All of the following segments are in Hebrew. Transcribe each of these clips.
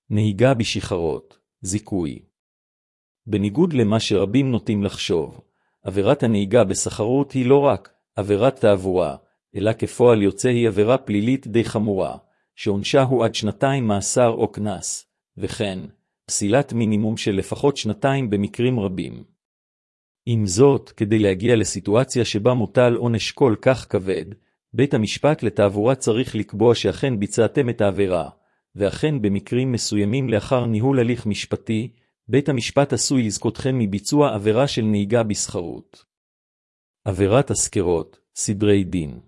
נהיגה בשחרות, זיכוי. בניגוד למה שרבים נוטים לחשוב, עבירת הנהיגה בסחרות היא לא רק עבירת תעבורה, אלא כפועל יוצא היא עבירה פלילית די חמורה, שעונשה הוא עד 2 מאסר או קנס, וכן, פסילת מינימום של לפחות 2 במקרים רבים. עם זאת, כדי להגיע לסיטואציה שבה מוטל עונש כל כך כבד, בית המשפט לתעבורה צריך לקבוע שאכן ביצעתם את העבירה, ואכן במקרים מסוימים לאחר ניהול הליך משפטי, בית המשפט עשוי לזכותכם מביצוע עבירה של נהיגה בסחרות. עבירת הסקרות, סדרי דין.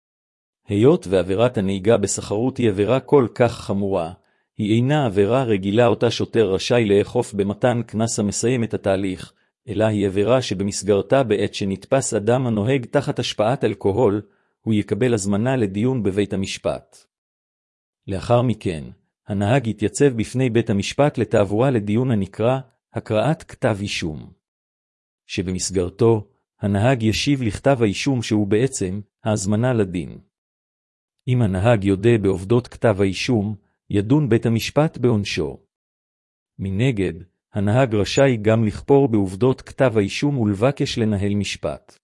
היות ועבירת הנהיגה בסחרות היא עבירה כל כך חמורה, היא אינה עבירה רגילה אותה שוטר רשאי לאכוף במתן קנס המסיים את התהליך, אלא היא עבירה שבמסגרתה בעת שנתפס אדם הנוהג תחת השפעת אלכוהול, הוא יקבל הזמנה לדיון בבית המשפט. לאחר מכן, הנהג יתייצב בפני בית המשפט לתעבורה לדיון הנקרא הקראת כתב אישום. שבמסגרתו, הנהג ישיב לכתב האישום שהוא בעצם ההזמנה לדין. אם הנהג יודע בעובדות כתב האישום, ידון בית המשפט בעונשו. מנגד, הנהג רשאי גם לכפור בעובדות כתב האישום ולבקש לנהל משפט.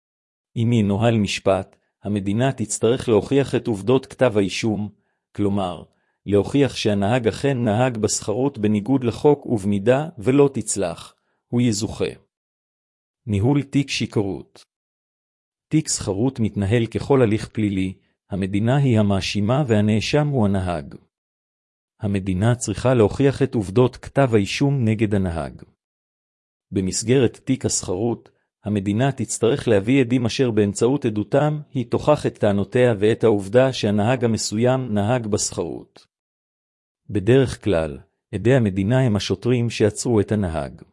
אם ינוהל משפט, המדינה תצטרך להוכיח את עובדות כתב האישום, כלומר, להוכיח שהנהג אכן נהג בסחרות בניגוד לחוק ובמידה ולא תצלח, הוא יזוכה. ניהול תיק שכרות. תיק סחרות מתנהל ככל הליך פלילי, המדינה היא המאשימה והנאשם הוא הנהג. המדינה צריכה להוכיח את עובדות כתב האישום נגד הנהג. במסגרת תיק הסחרות, המדינה תצטרך להביא עדים אשר באמצעות עדותם היא תוכח את טענותיה ואת העובדה שהנהג המסוים נהג בסחרות. בדרך כלל, עדי המדינה הם השוטרים שעצרו את הנהג.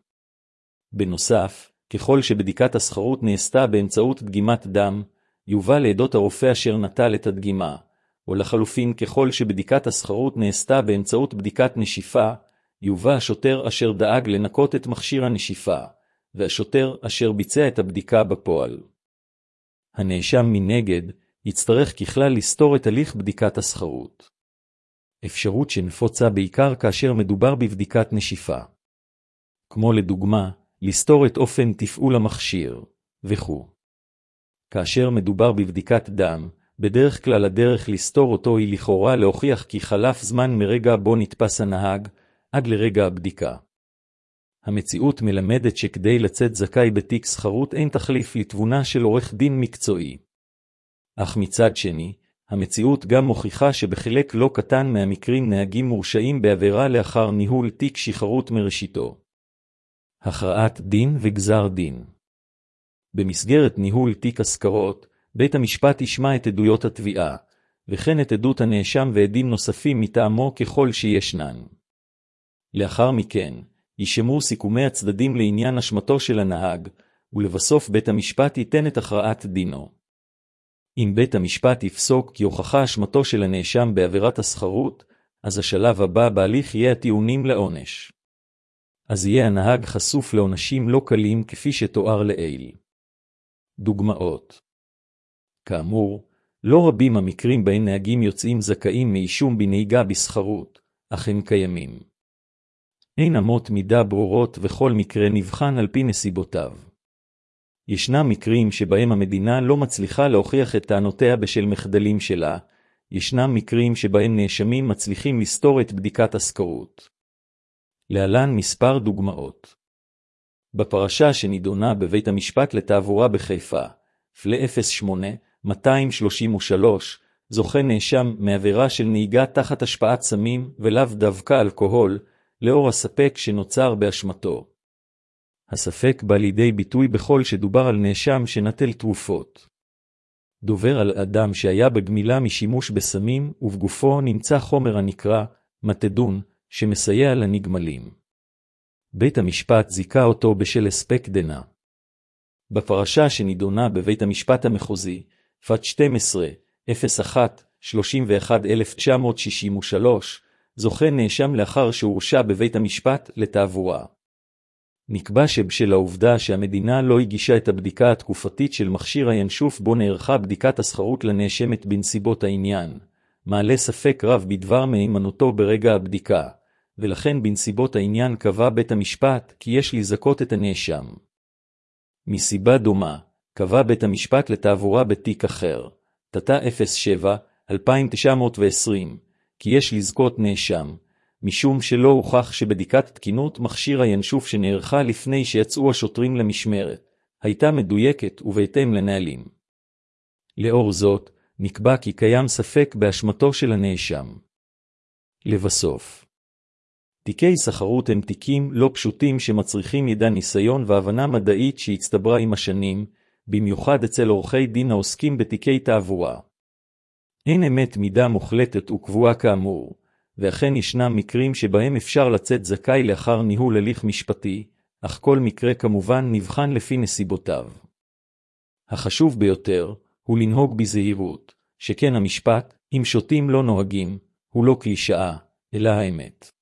בנוסף, ככל שבדיקת הסחרות נעשתה באמצעות דגימת דם, יובא לעדות הרופא אשר נטל את הדגימה, או לחלופין ככל שבדיקת הסחרות נעשתה באמצעות בדיקת נשיפה, יובא השוטר אשר דאג לנקות את מכשיר הנשיפה, והשוטר אשר ביצע את הבדיקה בפועל. הנאשם מנגד יצטרך ככלל לסתור את הליך בדיקת הסחרות. אפשרות שנפוצה בעיקר כאשר מדובר בבדיקת נשיפה. כמו לדוגמה, לסתור את אופן תפעול המכשיר, וכו'. כאשר מדובר בבדיקת דם, בדרך כלל הדרך לסתור אותו היא לכאורה להוכיח כי חלף זמן מרגע בו נתפס הנהג, עד לרגע הבדיקה. המציאות מלמדת שכדי לצאת זכאי בתיק סחרות אין תחליף לתבונה של עורך דין מקצועי. אך מצד שני, המציאות גם מוכיחה שבחלק לא קטן מהמקרים נהגים מורשעים בעבירה לאחר ניהול תיק שחרות מראשיתו. הכרעת דין וגזר דין. במסגרת ניהול תיק הסקרות, בית המשפט ישמע את עדויות התביעה, וכן את עדות הנאשם ועדים נוספים מטעמו ככל שישנן. לאחר מכן, יישמעו סיכומי הצדדים לעניין אשמתו של הנהג, ולבסוף בית המשפט ייתן את הכרעת דינו. אם בית המשפט יפסוק כי הוכחה אשמתו של הנאשם בעבירת הסחרות, אז השלב הבא בהליך יהיה הטיעונים לעונש. אז יהיה הנהג חשוף לעונשים לא קלים כפי שתואר לעיל. דוגמאות. כאמור, לא רבים המקרים בהם נהגים יוצאים זכאים מאישום בנהיגה בסחרות, אך הם קיימים. אין אמות מידה ברורות וכל מקרה נבחן על פי נסיבותיו. ישנם מקרים שבהם המדינה לא מצליחה להוכיח את טענותיה בשל מחדלים שלה, ישנם מקרים שבהם נאשמים מצליחים לסתור את בדיקת הסקרות. להלן מספר דוגמאות. בפרשה שנידונה בבית המשפט לתעבורה בחיפה, פלה 08-233, זוכה נאשם מעבירה של נהיגה תחת השפעת סמים ולאו דווקא אלכוהול, לאור הספק שנוצר באשמתו. הספק בא לידי ביטוי בכל שדובר על נאשם שנטל תרופות. דובר על אדם שהיה בגמילה משימוש בסמים ובגופו נמצא חומר הנקרא מתדון שמסייע לנגמלים. בית המשפט זיכה אותו בשל הספק דנה. בפרשה שנידונה בבית המשפט המחוזי, פת 12-01-31-1963, זוכה נאשם לאחר שהורשע בבית המשפט לתעבורה. נקבע שבשל העובדה שהמדינה לא הגישה את הבדיקה התקופתית של מכשיר הינשוף בו נערכה בדיקת הסחרות לנאשמת בנסיבות העניין, מעלה ספק רב בדבר מהימנותו ברגע הבדיקה, ולכן בנסיבות העניין קבע בית המשפט כי יש לזכות את הנאשם. מסיבה דומה, קבע בית המשפט לתעבורה בתיק אחר, תתה 07-2920, כי יש לזכות נאשם, משום שלא הוכח שבדיקת תקינות מכשיר הינשוף שנערכה לפני שיצאו השוטרים למשמרת, הייתה מדויקת ובהתאם לנהלים. לאור זאת, נקבע כי קיים ספק באשמתו של הנאשם. לבסוף, תיקי סחרות הם תיקים לא פשוטים שמצריכים ידע ניסיון והבנה מדעית שהצטברה עם השנים, במיוחד אצל עורכי דין העוסקים בתיקי תעבורה. אין אמת מידה מוחלטת וקבועה כאמור, ואכן ישנם מקרים שבהם אפשר לצאת זכאי לאחר ניהול הליך משפטי, אך כל מקרה כמובן נבחן לפי נסיבותיו. החשוב ביותר הוא לנהוג בזהירות, שכן המשפט, אם שוטים לא נוהגים, הוא לא קלישאה, אלא האמת.